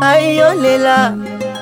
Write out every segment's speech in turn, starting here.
Ayolela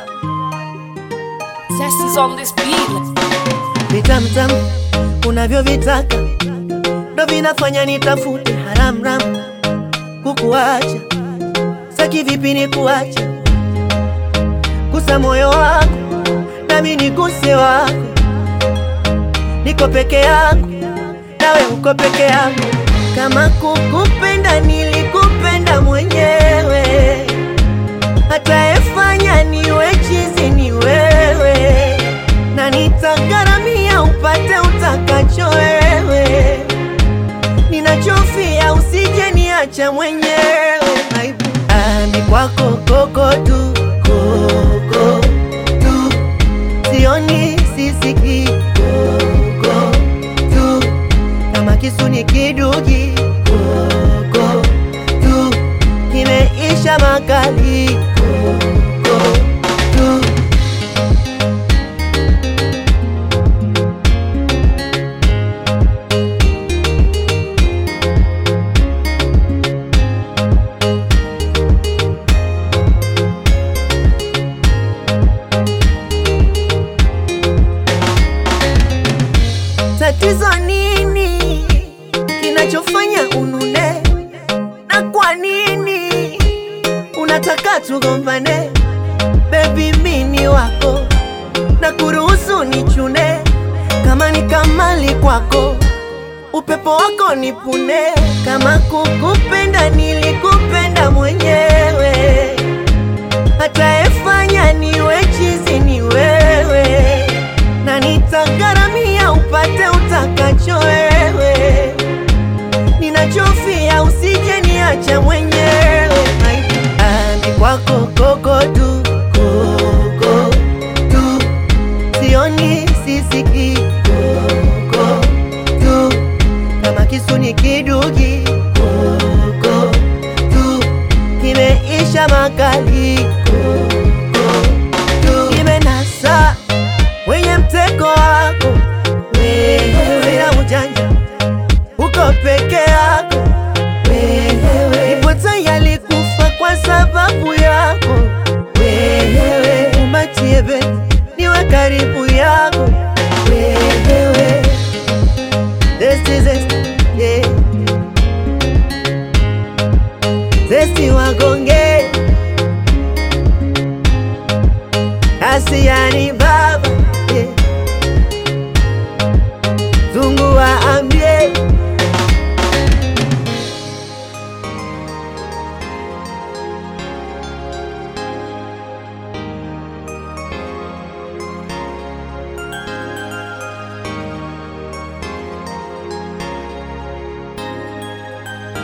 Test is on this beat. vitamtam unavyovitaka ndo vinafanya nitafute haramram kukuacha. Saki vipi ni kuacha, gusa moyo wako nami niguse wako. Niko peke yangu nawe uko peke yangu. Kama kukupenda nilikupenda mwenyewe, hata efanya niwe chizi ni wewe, na nitagharamia upate utakacho wewe. Ninachofia usije niacha mwenyewe. Ni kwako koko tu, koko tu, sioni sisiki, koko tu, kama kisu ni kidugi, koko tu, kimeisha makali, koko tu. Tatizo nini kinachofanya unune? Na kwa nini unataka tugombane? Baby mini wako na kuruhusu nichune. Kama ni kamali kwako, upepo wako nipune. Kama kukupenda nilikupenda mwenyewe, hata efanya niwe chizi ni wewe, na nitagharamia upate utakacho wewe. Ninachofia usije niacha mwenyewe. Ni kwako koko tu, koko tu, sioni sisiki, koko tu, kama kisu ni kidugi, koko tu, kimeisha makali, koko tu. Kimenasa wenye mtego wako wewe, sina ujanja, uko peke yako wewe. Nipo tayari kufa kwa sababu yako wewe. Umatie beti niwe karibu yako wewe. Zesti zesti, yeah. Zesti wagonge Asiani baba, yeah. Zungu waambie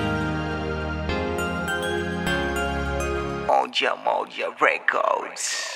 Moja Moja Records.